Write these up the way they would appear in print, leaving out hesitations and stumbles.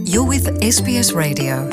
You're with SBS Radio.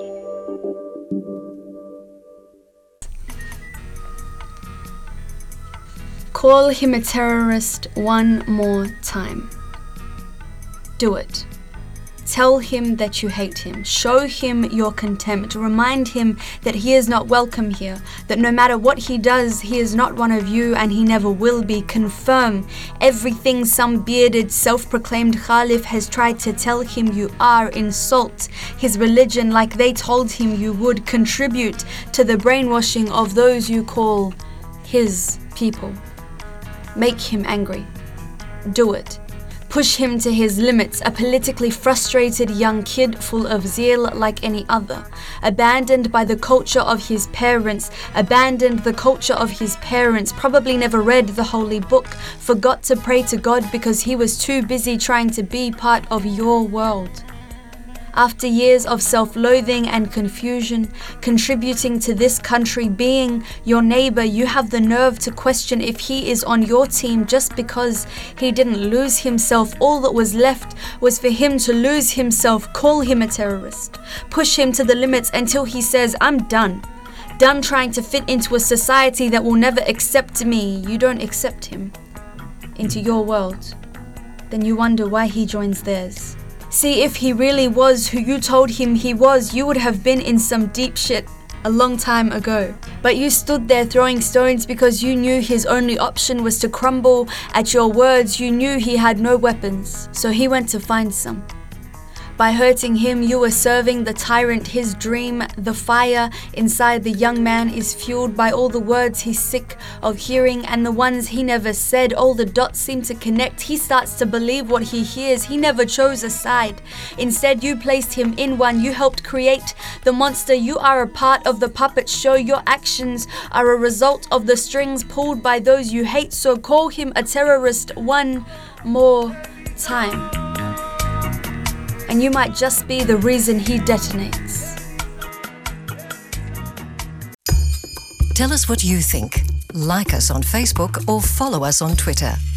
Call him a terrorist one more time. Do it. Tell him that you hate him. Show him your contempt. Remind him that he is not welcome here, that no matter what he does, he is not one of you and he never will be. Confirm everything some bearded, self-proclaimed Khalif has tried to tell him you are. Insult his religion like they told him you would. Contribute to the brainwashing of those you call his people. Make him angry. Do it. Push him to his limits, a politically frustrated young kid full of zeal like any other. Abandoned by the culture of his parents, probably never read the holy book, forgot to pray to God because he was too busy trying to be part of your world. After years of self-loathing and confusion, contributing to this country, being your neighbor, you have the nerve to question if he is on your team just because he didn't lose himself. All that was left was for him to lose himself. Call him a terrorist. Push him to the limits until he says, I'm done. Done trying to fit into a society that will never accept me. You don't accept him into your world. Then you wonder why he joins theirs. See, if he really was who you told him he was, you would have been in some deep shit a long time ago. But you stood there throwing stones because you knew his only option was to crumble at your words. You knew he had no weapons, so he went to find some. By hurting him, you were serving the tyrant his dream. The fire inside the young man is fueled by all the words he's sick of hearing and the ones he never said. All the dots seem to connect. He starts to believe what he hears. He never chose a side. Instead, you placed him in one. You helped create the monster. You are a part of the puppet show. Your actions are a result of the strings pulled by those you hate. So call him a terrorist one more time. And you might just be the reason he detonates. Tell us what you think. Like us on Facebook or follow us on Twitter.